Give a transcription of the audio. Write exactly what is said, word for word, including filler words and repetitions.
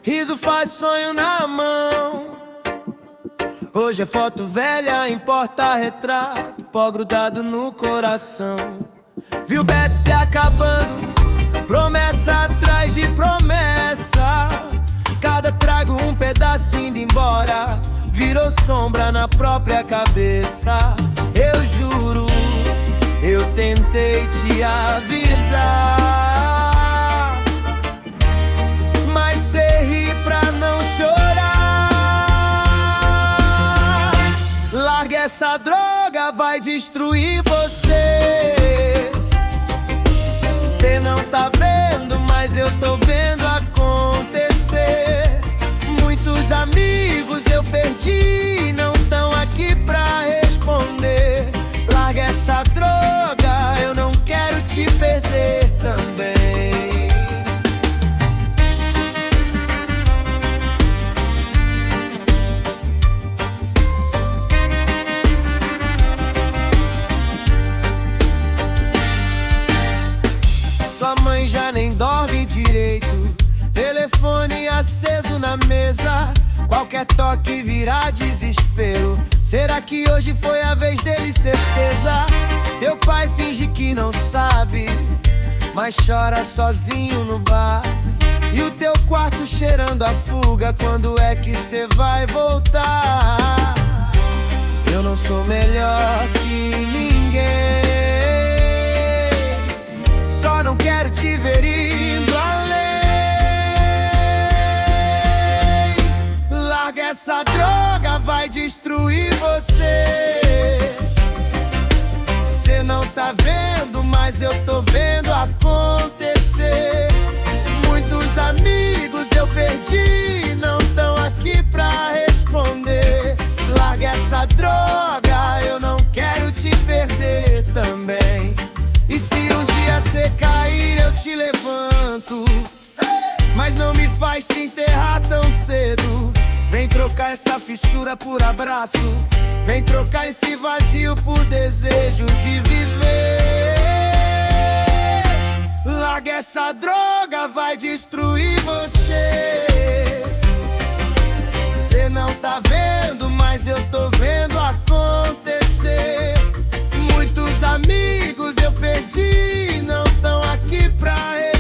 Riso faz sonho na mão. Hoje é foto velha em porta-retrato, pó grudado no coração. Viu Beto se acabando, promessa atrás de promessa. Cada trago um pedaço indo embora, virou sombra na própria cabeça. Eu juro, eu tentei te avisar, mas cê ri pra não chorar. Larga essa droga, vai destruir você. Cê não tá vendo, mas eu tô vendo acontecer. Muitos amigos eu perdi, não tão aqui pra responder. Larga essa droga, eu não quero te perder também. Tua mãe já nem dorme direito, telefone aceso na mesa, qualquer toque virá desespero. Será que hoje foi a vez dele, certeza? Teu pai finge que não sabe, mas chora sozinho no bar. E o teu quarto cheirando a fuga, quando é que cê vai voltar? Eu não sou melhor que ninguém, só não quero te ver indo além. Larga essa droga, vai destruir você. Cê não tá vendo, mas eu tô vendo acontecer. Muitos amigos eu perdi, não tão aqui pra responder. Larga essa droga, eu não quero te perder também. E se um dia cê cair, eu te levanto, mas não me faz te enterrar tão cedo. Vem trocar essa fissura por abraço, vem trocar esse vazio por desejo de viver. Larga essa droga, vai destruir você. Cê não tá vendo, mas eu tô vendo acontecer. Muitos amigos eu perdi, não tão aqui pra